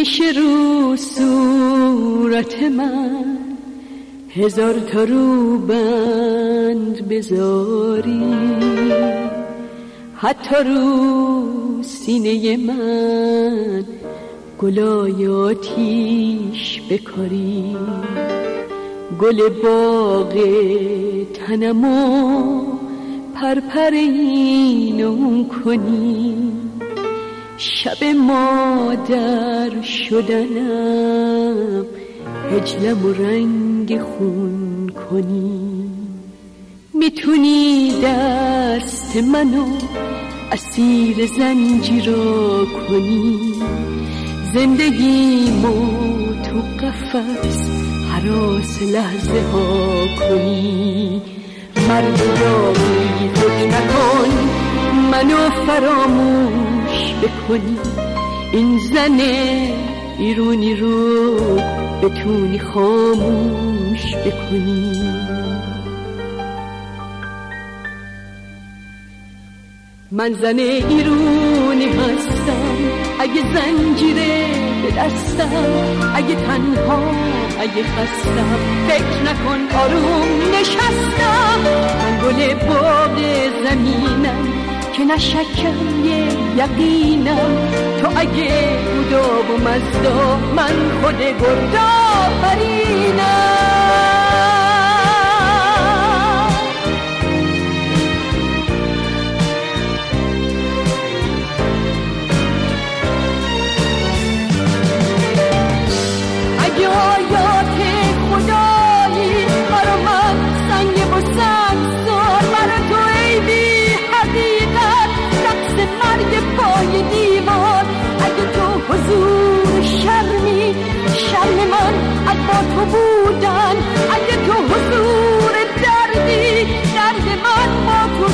میشه رو صورت من 1000 تا روبند بذاری، حتی رو سینه من گلای آتیش بکاری، گل باغ تنمو پرپر اینون کنی، شب مادر شدنم هجلم و رنگ خون کنی. میتونی دست منو اسیر زنجیرا کنی، زندگیمو تو قفس هراس لحظه ها کنی. مردمی فکر نکن منو فراموش بکنی، این زن ایرونی رو بتونی خاموش بکنی. من زن ایرونی هستم، اگه زنجیره به دستم، اگه تنها، اگه خستم، فکر نکن آروم نشستم. من گل باغ زمینم که نشکم یه یقینم، تو اگه بودا و مزدا، من خود گردآفرینم. شرم من از با تو بودن، اگه تو حضور دردی، درد من با تو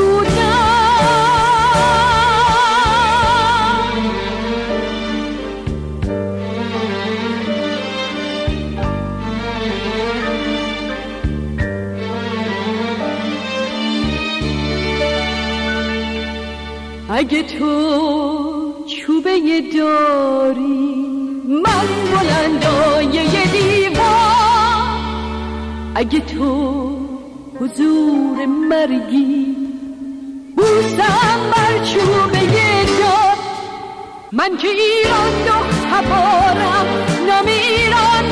سرودن. اگه تو چوبه داری، من بلندای یه دیوار، اگه تو حضور مرگی، بوسم بر چوبه دار. من که ایران دخت تبارم، نام ایران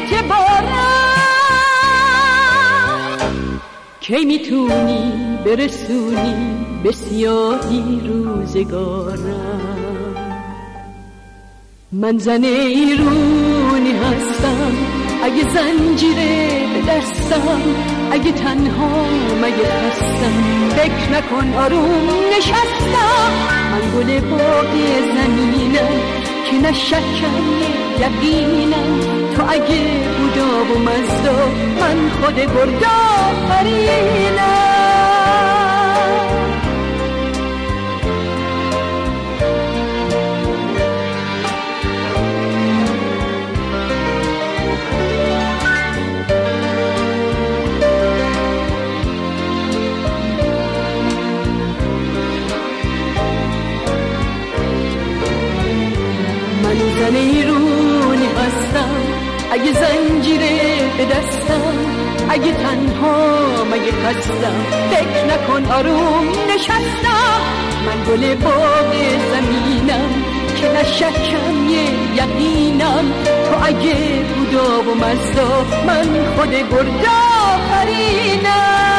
اعتبارم. کی میتونی برسونی به سیاهی روزگارم؟ من زن ایرونی هستم، اگه زنجیره به دستم، اگه تنها، اگه خستم، فکر نکن آروم نشستم. من گل باغ زمینم که نشکم یقینم، تو اگه بودا و مزدا، من خود گردآفرینم. من زن ایرونی هستم، اگه زنجیره به دستم، اگه تنها، اگه خستم، فکر نکن آروم نشستم. من گل باغ زمینم که نشکم یه یقینم، تو اگه بودا و مزدا، من خود گردآفرینم.